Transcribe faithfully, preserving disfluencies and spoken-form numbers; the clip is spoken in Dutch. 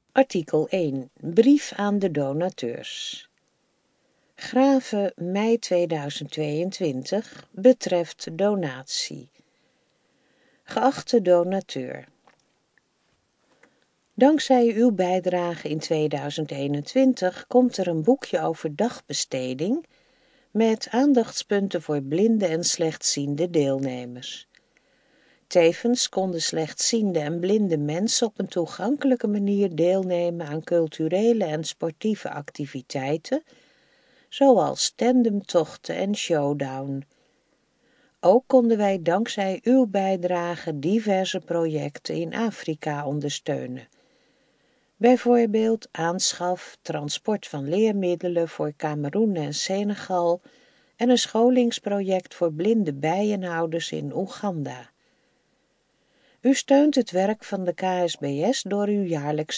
Artikel één. Brief aan de donateurs. Grave, mei tweeduizend tweeëntwintig, betreft donatie. Geachte donateur. Dankzij uw bijdrage in tweeduizend eenentwintig komt er een boekje over dagbesteding met aandachtspunten voor blinde en slechtziende deelnemers. Tevens konden slechtziende en blinde mensen op een toegankelijke manier deelnemen aan culturele en sportieve activiteiten, zoals tandemtochten en showdown. Ook konden wij dankzij uw bijdrage diverse projecten in Afrika ondersteunen. Bijvoorbeeld aanschaf, transport van leermiddelen voor Kameroen en Senegal en een scholingsproject voor blinde bijenhouders in Oeganda. U steunt het werk van de K S B S door uw jaarlijkse